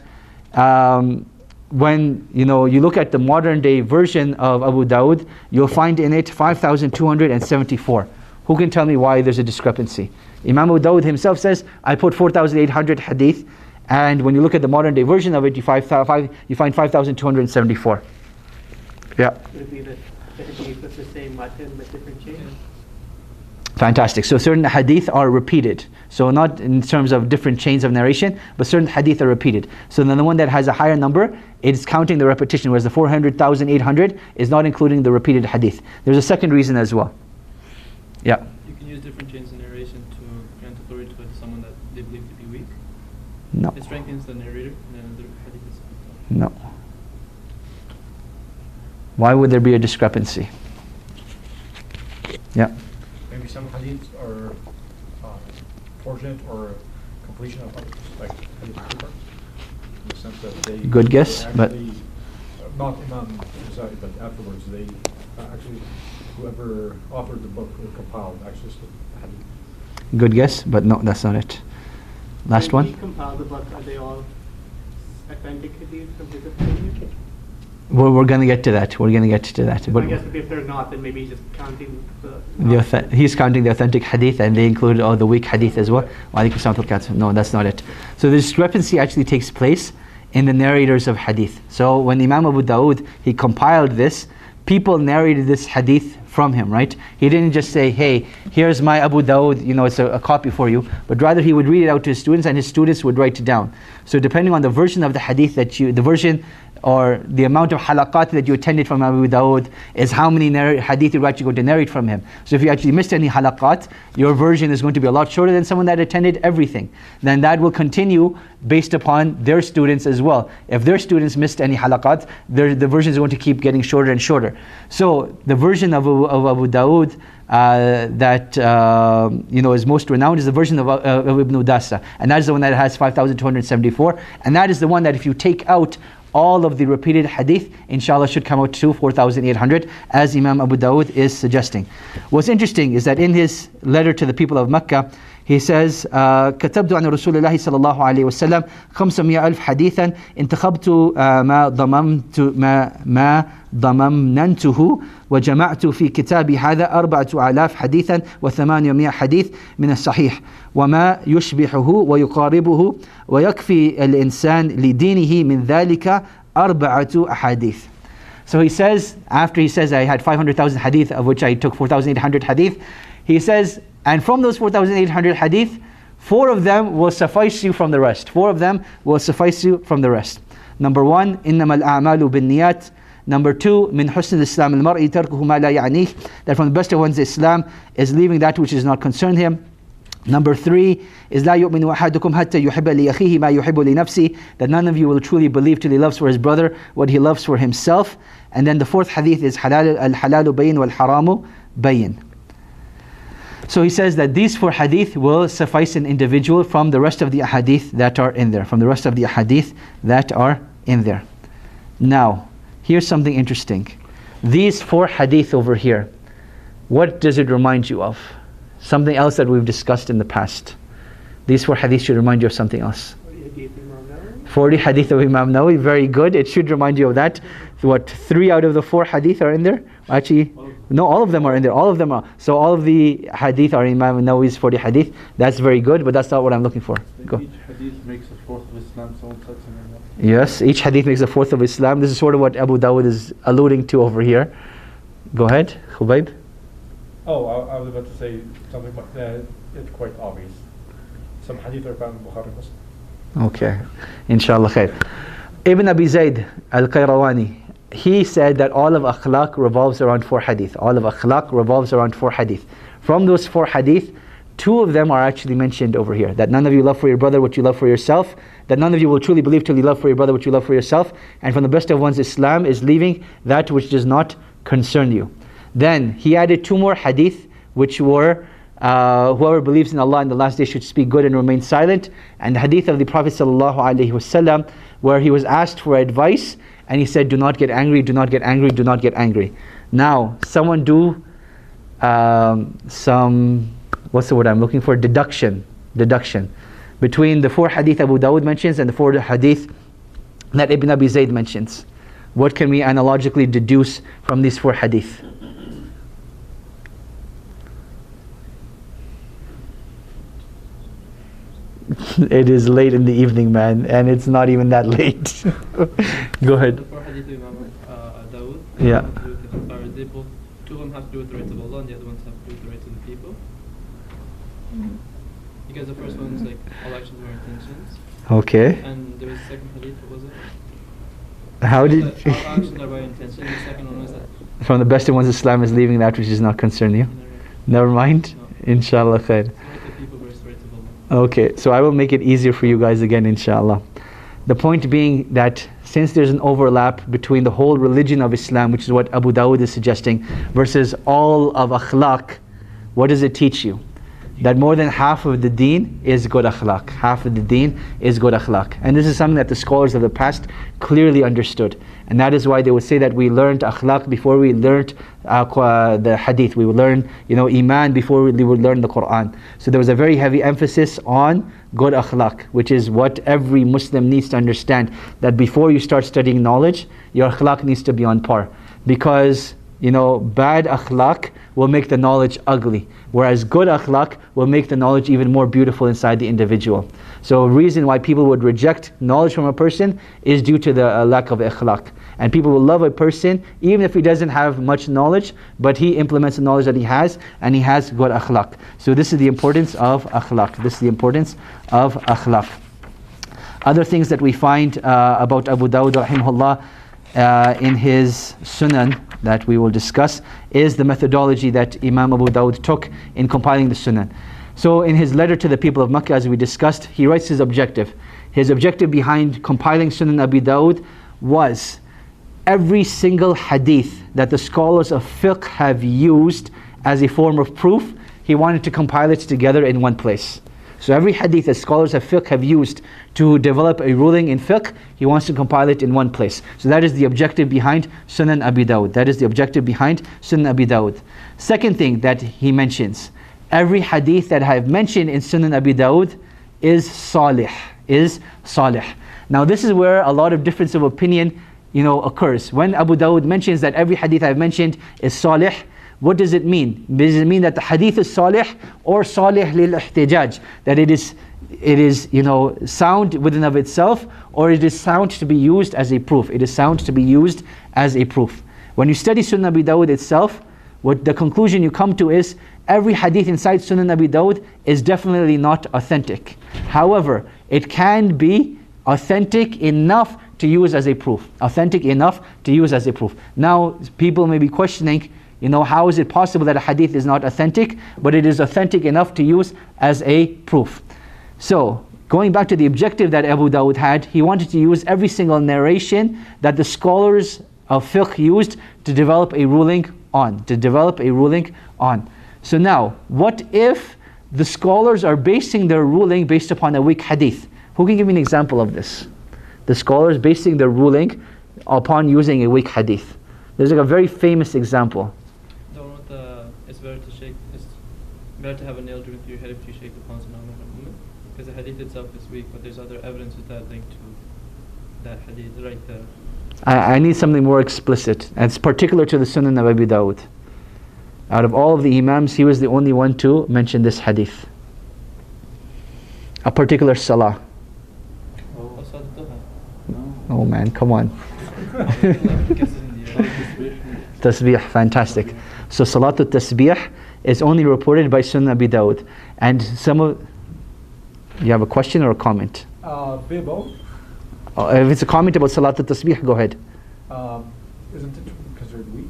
when you look at the modern day version of Abu Dawud, you'll find in it 5,274. Who can tell me why there's a discrepancy? Imam Abu Dawud himself says, I put 4,800 hadith, and when you look at the modern day version of it, you find 5,274. Yeah. Would it be the hadith with the same matan but different chain? Fantastic. So certain hadith are repeated. So not in terms of different chains of narration, but certain hadith are repeated. So then the one that has a higher number, it's counting the repetition, whereas the 400,800 is not including the repeated hadith. There's a second reason as well. Yeah. You can use different chains of narration to grant authority to someone that they believe to be weak. No. It strengthens the narrator, and then the hadith is No. Why would there be a discrepancy? Yeah. Maybe some hadiths are fortunate or completion of others, like hadith Kubra, in the sense that they Good guess, but actually, not Imam Bukhari, but afterwards they actually, whoever authored the book or compiled actually stood the hadith. good guess, but no, that's not it. Last When he one. compiled the book, are they all authentic hadith from his opinion? We're going to get to that. We're going to get to that. I guess if they're not, then maybe he's just counting he's counting the authentic hadith, and they include all the weak hadith as well. No, that's not it. So the discrepancy actually takes place in the narrators of hadith. So when Imam Abu Dawud, he compiled this, people narrated this hadith from him, right? He didn't just say, hey, here's my Abu Dawud, it's a copy for you, but rather he would read it out to his students, and his students would write it down. So depending on the version of the hadith the version or the amount of halaqat that you attended from Abu Dawud is how many hadith you're actually going to narrate from him. So if you actually missed any halaqat, your version is going to be a lot shorter than someone that attended everything. Then that will continue based upon their students as well. If their students missed any halaqat, the version is going to keep getting shorter and shorter. So the version of Abu Dawud that is most renowned is the version of Ibn Udasa, and that is the one that has 5,274, and that is the one that if you take out all of the repeated hadith, inshallah should come out to 4,800, as Imam Abu Dawud is suggesting. What's interesting is that in his letter to the people of Makkah, he says, كتبت عن رسول الله صلى الله عليه وسلم 500,000 حديثا انتخبت ما ضممنته وجمعت في كتابي هذا 4,000 حديثا و800 حديث من الصحيح وما يشبهه ويقاربه ويكفي الإنسان لدينه من ذلك 4 أحاديث. So he says, after he says I had 500,000 hadith, of which I took 4,800 hadith, he says, and from those 4,800 hadith, 4 of them will suffice you from the rest. 4 of them will suffice you from the rest. Number 1, إنما الأعمال بالنيات. Number 2, من حسن الإسلام المرء تركه ما لا يعنيه. That from the best of one's Islam is leaving that which does not concern him. Number 3 is لا يؤمن أحدكم حتى يحب لأخيه ما يحب لنفسه. That none of you will truly believe till he loves for his brother what he loves for himself. And then the 4th hadith is الحلال بين والحرام بين. So he says that these 4 hadith will suffice an individual from the rest of the hadith that are in there. From the rest of the hadith that are in there. Now, here's something interesting. These 4 hadith over here, what does it remind you of? Something else that we've discussed in the past. These 4 hadith should remind you of something else. 40 hadith of Imam Nawawi, very good. It should remind you of that. What, 3 out of the 4 hadith are in there? Actually, no, all of them are in there. All of them are. So all of the hadith are Imam Nawawi's 40 hadith. That's very good, but that's not what I'm looking for. Go. Each hadith makes a fourth of Islam, someone said something like that. Yes, each hadith makes a fourth of Islam. This is sort of what Abu Dawud is alluding to over here. Go ahead, Khubayb. Oh, I was about to say something, but it's quite obvious. Some hadith are found in Bukhari Muslim. Okay, inshallah khair. Ibn Abi Zayd al-Qayrawani, he said that all of akhlaq revolves around 4 hadith. All of akhlaq revolves around 4 hadith. From those 4 hadith, 2 of them are actually mentioned over here. That none of you love for your brother what you love for yourself. That none of you will truly believe till you love for your brother what you love for yourself. And from the best of one's Islam is leaving that which does not concern you. Then he added 2 more hadith, which were whoever believes in Allah and the last day should speak good and remain silent. And the hadith of the Prophet ﷺ, where he was asked for advice and he said, do not get angry, do not get angry, do not get angry. Now, someone do some, what's the word I'm looking for? Deduction between the 4 hadith Abu Dawud mentions and the 4 hadith that Ibn Abi Zayd mentions. What can we analogically deduce from these 4 hadith? It is late in the evening, man, and it's not even that late. Go ahead. The 4 hadith of Imam Dawud, Yeah. they both, 2 of them have to do with the rights of Allah and the other ones have to do with the rights of the people. Because the first one is like, all actions are intentions. Okay. And there was a second hadith, what was it? How did... All actions are by intention. The second one was that. From the best of one's Islam is leaving that which does not concern you. Never mind. No. Inshallah khair. It's the rights of people versus the rights of Allah. Okay, so I will make it easier for you guys again, inshallah. The point being that since there's an overlap between the whole religion of Islam, which is what Abu Dawud is suggesting, versus all of akhlaq, what does it teach you? That more than half of the deen is good akhlaq. Half of the deen is good akhlaq. And this is something that the scholars of the past clearly understood. And that is why they would say that we learned akhlaq before we learned the hadith. We would learn, iman before we would learn the Quran. So there was a very heavy emphasis on good akhlaq, which is what every Muslim needs to understand. That before you start studying knowledge, your akhlaq needs to be on par. Because bad akhlaq will make the knowledge ugly, whereas good akhlaq will make the knowledge even more beautiful inside the individual. So a reason why people would reject knowledge from a person is due to the lack of akhlaq. And people will love a person even if he doesn't have much knowledge, but he implements the knowledge that he has, and he has good akhlaq. So this is the importance of akhlaq. This is the importance of akhlaq. Other things that we find about Abu Dawud rahimahullah in his Sunan that we will discuss is the methodology that Imam Abu Dawud took in compiling the Sunan. So in his letter to the people of Makkah, as we discussed, he writes his objective. His objective behind compiling Sunan Abi Dawud was every single hadith that the scholars of fiqh have used as a form of proof, he wanted to compile it together in one place. So every hadith that scholars of fiqh have used to develop a ruling in fiqh, he wants to compile it in one place. So that is the objective behind Sunan Abi Dawud. That is the objective behind Sunan Abi Dawud. Second thing that he mentions, every hadith that I have mentioned in Sunan Abi Dawud is salih. Now this is where a lot of difference of opinion occurs. When Abu Dawud mentions that every hadith I have mentioned is salih, what does it mean? Does it mean that the hadith is salih or salih lil ihtijaj? That it is sound within of itself, or it is sound to be used as a proof? It is sound to be used as a proof. When you study Sunan Abi Dawud itself, what the conclusion you come to is every hadith inside Sunan Abi Dawud is definitely not authentic. However, it can be authentic enough to use as a proof. Authentic enough to use as a proof. Now, people may be questioning, how is it possible that a hadith is not authentic, but it is authentic enough to use as a proof? So, going back to the objective that Abu Dawud had, he wanted to use every single narration that the scholars of fiqh used to develop a ruling on. So now, what if the scholars are basing their ruling based upon a weak hadith? Who can give me an example of this? The scholars basing their ruling upon using a weak hadith. There's a very famous example. It's better to have a nail driven through your head if you shake the palms of a woman. Because the hadith itself is weak, but there's other evidence with that linked to the hadith, right? I need something more explicit. And it's particular to the Sunan of Abi Dawud. Out of all of the Imams, he was the only one to mention this hadith. A particular salah. Oh man, come on. Tasbih, fantastic. So Salatul Tasbih is only reported by Sunan Abi Dawud. And some of... You have a question or a comment? Both. If it's a comment about Salatul Tasbih, go ahead. Isn't it considered weak?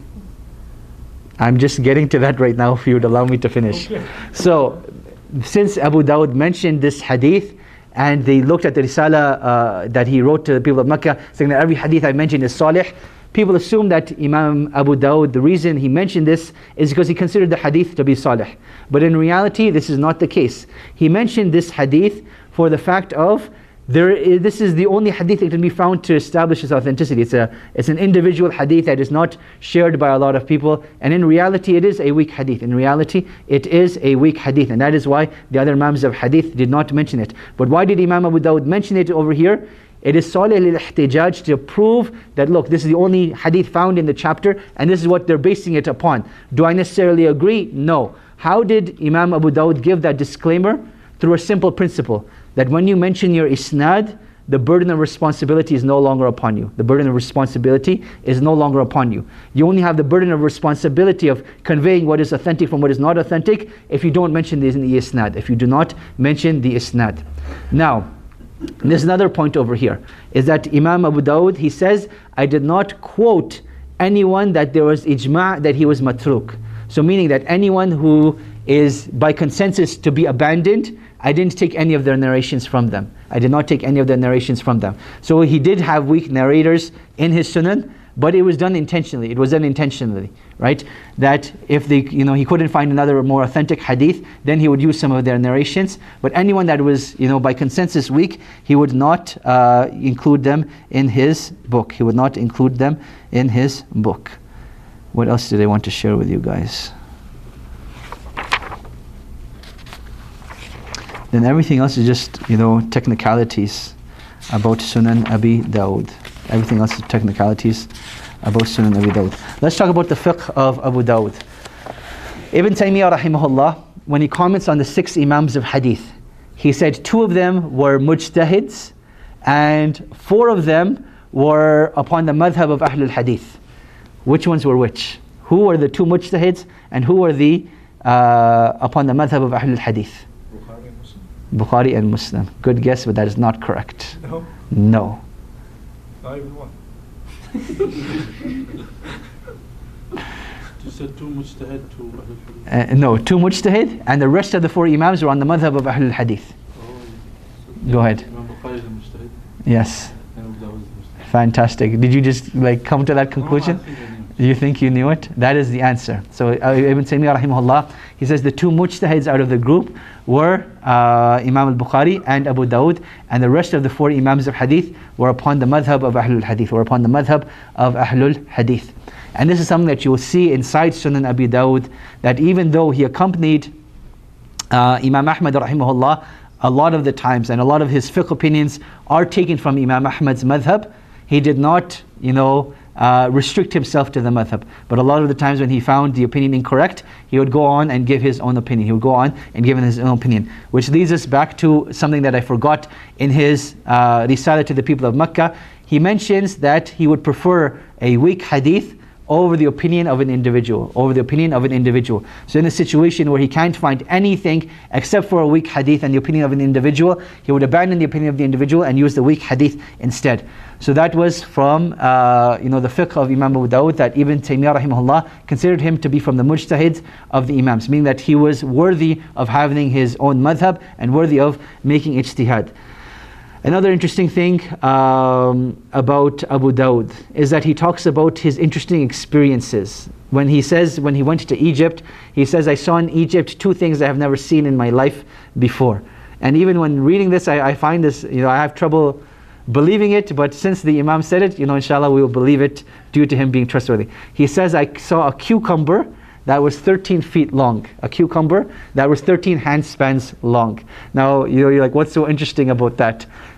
I'm just getting to that right now if you would allow me to finish. Okay. So, since Abu Dawud mentioned this hadith, and they looked at the Risala that he wrote to the people of Mecca, saying that every hadith I mentioned is salih, people assume that Imam Abu Dawud, the reason he mentioned this is because he considered the hadith to be salih. But in reality, this is not the case. He mentioned this hadith for the fact of this is the only hadith that can be found to establish its authenticity. It's an individual hadith that is not shared by a lot of people, and in reality it is a weak hadith. In reality it is a weak hadith, and that is why the other Imams of hadith did not mention it. But why did Imam Abu Dawud mention it over here? It is salih lil-ihtijaj, to prove that look, this is the only hadith found in the chapter and this is what they're basing it upon. Do I necessarily agree? No. How did Imam Abu Dawud give that disclaimer? Through a simple principle, that when you mention your isnad, the burden of responsibility is no longer upon you. The burden of responsibility is no longer upon you. You only have the burden of responsibility of conveying what is authentic from what is not authentic if you don't mention the isnad, if you do not mention the isnad. Now, there's another point over here, is that Imam Abu Dawud, he says, I did not quote anyone that there was ijma' that he was matruk. So meaning that anyone who is by consensus to be abandoned, I didn't take any of their narrations from them. I did not take any of their narrations from them. So he did have weak narrators in his sunan, but it was done intentionally. It was done intentionally, right? That if he couldn't find another more authentic hadith, then he would use some of their narrations. But anyone that was, by consensus weak, he would not include them in his book. He would not include them in his book. What else did I want to share with you guys? Then everything else is just, technicalities about Sunan Abi Dawud. Everything else is technicalities about Sunan Abi Dawud. Let's talk about the fiqh of Abu Dawud. Ibn Taymiyyah rahimahullah, when he comments on the 6 Imams of Hadith, he said 2 of them were mujtahids and 4 of them were upon the madhab of Ahlul Hadith. Which ones were which? Who were the 2 mujtahids and who were the upon the madhab of Ahlul Hadith? Bukhari and Muslim. Good guess, but that is not correct. No. Not even one. You said 2 mujtahid, 2 Ahlul Hadith. No, 2 mujtahid, and the rest of the 4 Imams were on the madhab of Ahlul Hadith. So go ahead. Imam Bukhari is a mujtahid. Yes. And Abu Dawud is a mujtahid. Fantastic. Did you just come to that conclusion? You think you knew it? That is the answer. So Ibn Taymiyyah rahimahullah, he says the 2 mujtahids out of the group were Imam al-Bukhari and Abu Dawud, and the rest of the 4 Imams of Hadith were upon the madhab of Ahlul Hadith, were upon the madhab of Ahlul Hadith. And this is something that you will see inside Sunan Abi Dawud, that even though he accompanied Imam Ahmad rahimahullah a lot of the times, and a lot of his fiqh opinions are taken from Imam Ahmad's madhab, he did not, restrict himself to the madhab. But a lot of the times when he found the opinion incorrect, he would go on and give his own opinion. He would go on and give his own opinion. Which leads us back to something that I forgot in his Risala to the people of Mecca. He mentions that he would prefer a weak hadith over the opinion of an individual, So in a situation where he can't find anything except for a weak hadith and the opinion of an individual, he would abandon the opinion of the individual and use the weak hadith instead. So that was from the fiqh of Imam Abu Dawud, that Ibn Taymiyyah rahimahullah considered him to be from the mujtahids of the Imams, meaning that he was worthy of having his own madhab and worthy of making ijtihad. Another interesting thing about Abu Dawud is that he talks about his interesting experiences. When he went to Egypt, he says, I saw in Egypt 2 things I have never seen in my life before. And even when reading this, I find this, I have trouble believing it, but since the Imam said it, inshallah we will believe it due to him being trustworthy. He says, I saw a cucumber that was 13 feet long. A cucumber that was 13 handspans long. Now, you're like, what's so interesting about that?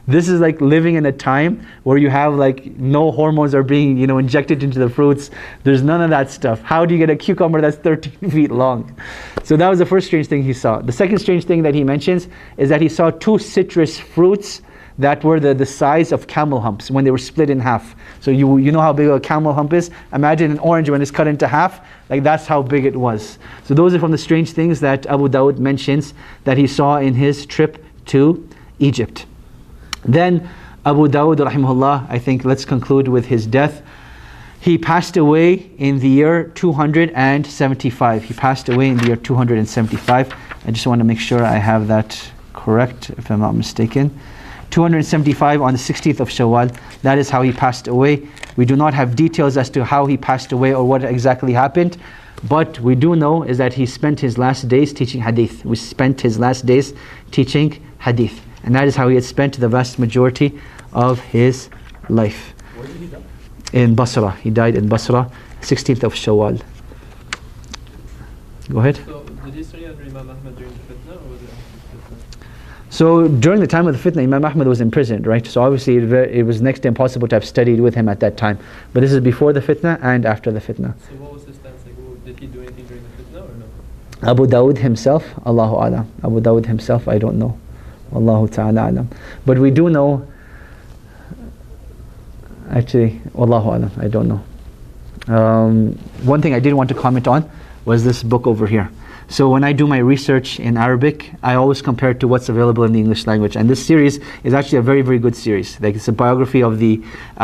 This is like living in a time where you have like no hormones are being, injected into the fruits. There's none of that stuff. How do you get a cucumber that's 13 feet long? So that was the first strange thing he saw. The second strange thing that he mentions is that he saw 2 citrus fruits that were the size of camel humps when they were split in half. So you know how big a camel hump is? Imagine an orange when it's cut into half, like that's how big it was. So those are from the strange things that Abu Dawud mentions that he saw in his trip to Egypt. Then Abu Dawud rahimahullah, I think let's conclude with his death. He passed away in the year 275. He passed away in the year 275. I just want to make sure I have that correct, if I'm not mistaken. 275 on the 16th of Shawwal. That is how he passed away. We do not have details as to how he passed away or what exactly happened, but we do know is that he spent his last days teaching hadith. We spent his last days teaching hadith, and that is how he had spent the vast majority of his life. Where did he die? In Basra. He died in Basra, 16th of Shawwal. Go ahead. So did he study under Imam Ahmad during the fitna, or was it after the fitna? So during the time of the fitna, Imam Ahmad was imprisoned, right? So obviously it was next to impossible to have studied with him at that time. But this is before the fitna and after the fitna. So what was his stance like? Did he do anything during the fitna or no? Abu Dawud himself, Allahu Alam. Abu Dawud himself, I don't know. Allahu Ta'ala Alam. But we do know, actually, Wallahu Alam, I don't know. One thing I did want to comment on was this book over here. So when I do my research in Arabic, I always compare it to what's available in the English language. And this series is actually a very, very good series. Like it's a biography of the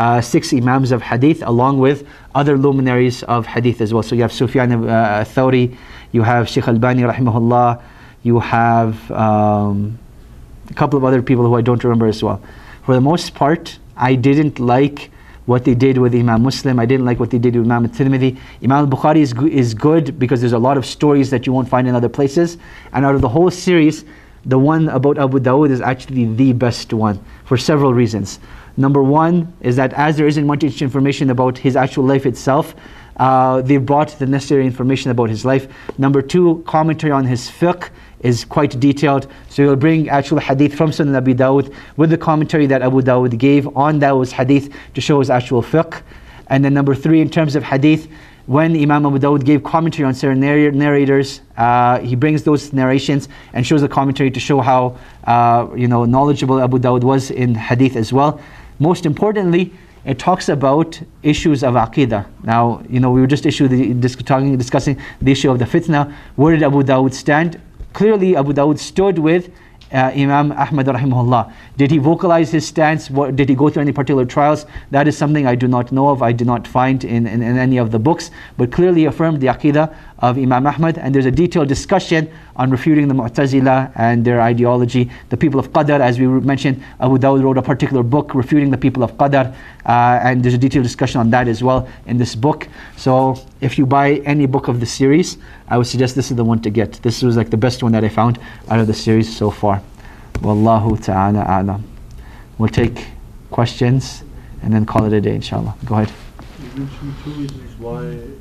6 Imams of Hadith, along with other luminaries of Hadith as well. So you have Sufyan Thawri, you have Shaykh Albani rahimahullah, you have a couple of other people who I don't remember as well. For the most part, I didn't like what they did with Imam Muslim. I didn't like what they did with Imam al-Tirmidhi. Imam al-Bukhari is good because there's a lot of stories that you won't find in other places. And out of the whole series, the one about Abu Dawud is actually the best one for several reasons. Number one is that as there isn't much information about his actual life itself, they brought the necessary information about his life. Number two, commentary on his fiqh is quite detailed. So you'll bring actual hadith from Sunan Abi Dawud with the commentary that Abu Dawud gave on Dawud's hadith to show his actual fiqh. And then number three, in terms of hadith, when Imam Abu Dawud gave commentary on certain narrators, he brings those narrations and shows a commentary to show how knowledgeable Abu Dawud was in hadith as well. Most importantly, it talks about issues of aqidah. Now, we were just discussing the issue of the fitna. Where did Abu Dawud stand? Clearly, Abu Dawud stood with Imam Ahmad rahimahullah. Did he vocalize his stance? Did he go through any particular trials? That is something I do not know of. I do not find in any of the books. But clearly he affirmed the aqidah of Imam Ahmad. And there's a detailed discussion on refuting the Mu'tazila and their ideology. The people of Qadar, as we mentioned, Abu Dawud wrote a particular book refuting the people of Qadar. And there's a detailed discussion on that as well in this book. So if you buy any book of the series, I would suggest this is the one to get. This was like the best one that I found out of the series so far. Wallahu ta'ala a'lam. We'll take questions and then call it a day, inshallah. Go ahead. You mentioned 2 reasons why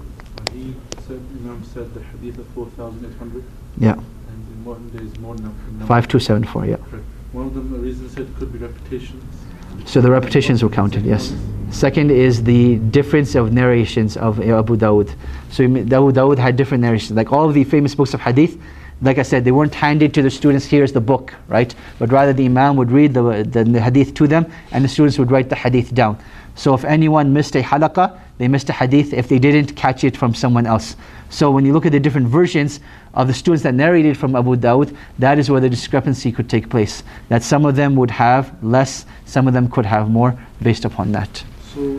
Imam said the hadith of 4,800. Yeah. And in modern days, more than 5274, yeah. Correct. One of them, the reason said could be repetitions. So the repetitions were counted, yes. Second is the difference of narrations of Abu Dawud. So Abu Dawud had different narrations. Like all of the famous books of hadith, like I said, they weren't handed to the students, here's the book, right? But rather the Imam would read the hadith to them and the students would write the hadith down. So if anyone missed a halaqah, they missed a hadith if they didn't catch it from someone else. So when you look at the different versions of the students that narrated from Abu Dawud, that is where the discrepancy could take place. That some of them would have less, some of them could have more based upon that. So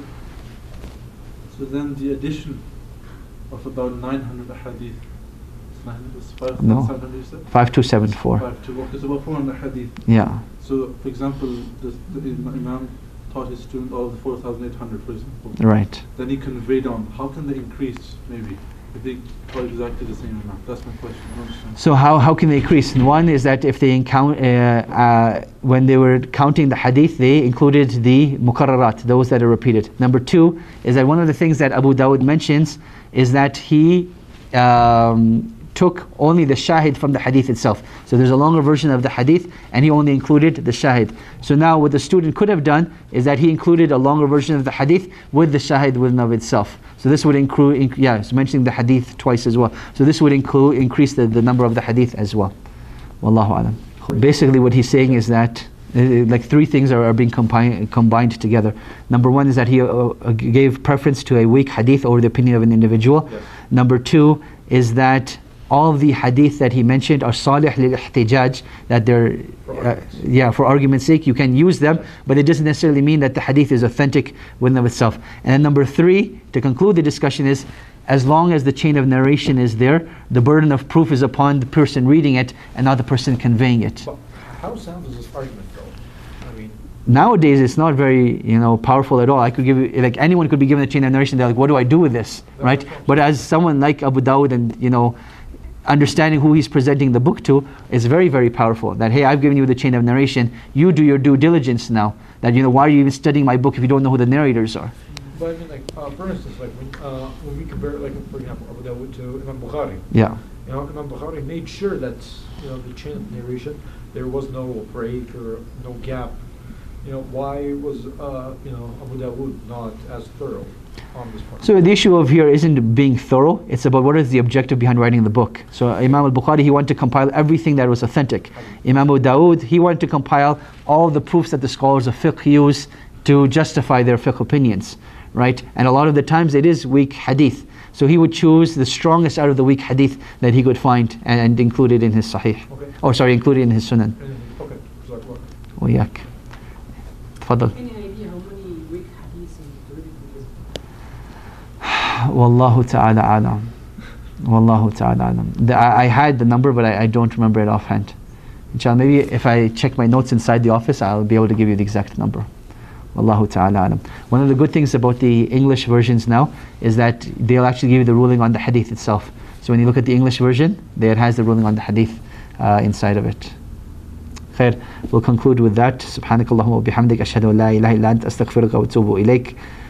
then the addition of about 900 hadith. 5274. 52, okay, so about 400 hadith. Yeah. So, for example, the Imam taught his student all of the 4,800, for example. Right. Then he conveyed on. How can they increase, maybe, if they taught exactly the same amount? That's my question. I don't understand. So how can they increase? One is that if they when they were counting the hadith, they included the mukarrarat, those that are repeated. Number two is that one of the things that Abu Dawud mentions is that he took only the shahid from the hadith itself. So there's a longer version of the hadith and he only included the shahid. So now what the student could have done is that he included a longer version of the hadith with the shahid within of itself. So this would include, it's mentioning the hadith twice as well. So this would increase the number of the hadith as well. Wallahu alam. Basically what he's saying is that like three things are being combined together. Number one is that he gave preference to a weak hadith over the opinion of an individual. Yes. Number two is that all of the hadith that he mentioned are salih lil-ihtijaj, that they're for argument's sake you can use them, but it doesn't necessarily mean that the hadith is authentic within of itself. And then number three, to conclude the discussion, is as long as the chain of narration is there, the burden of proof is upon the person reading it and not the person conveying it. But how sound is this argument though? I mean, Nowadays it's not very powerful at all. I could give you, like, anyone could be given a chain of narration, they're like, what do I do with this, right? But as someone like Abu Dawud and understanding who he's presenting the book to is very, very powerful. That, hey, I've given you the chain of narration, you do your due diligence now. That, why are you even studying my book if you don't know who the narrators are? but I mean, like, for instance, like when we compare, like, for example, Abu Dawud to Imam Bukhari. Yeah. Imam Bukhari made sure that the chain of narration, there was no break or no gap. Why was Abu Dawud not as thorough on this part? So the issue of here isn't being thorough, it's about what is the objective behind writing the book. So Imam al-Bukhari, he wanted to compile everything that was authentic. Imam Abu Dawud, he wanted to compile all the proofs that the scholars of fiqh use to justify their fiqh opinions, right? And a lot of the times it is weak hadith. So he would choose the strongest out of the weak hadith that he could find and include it in his sahih. Okay. Include it in his sunan. Okay. وياك. تفضل. Any idea how many weak hadiths in Wallahu ta'ala alam. Wallahu ta'ala alam. I had the number, but I don't remember it offhand. Inshallah, maybe if I check my notes inside the office, I'll be able to give you the exact number. Wallahu ta'ala alam. One of the good things about the English versions now is that they'll actually give you the ruling on the hadith itself. So when you look at the English version, there it has the ruling on the hadith inside of it. Khair. We'll conclude with that. Subhanakallahumma wa bihamdik ashhadu an la ilaha illa anta astaghfiruka wa atubu ilayk.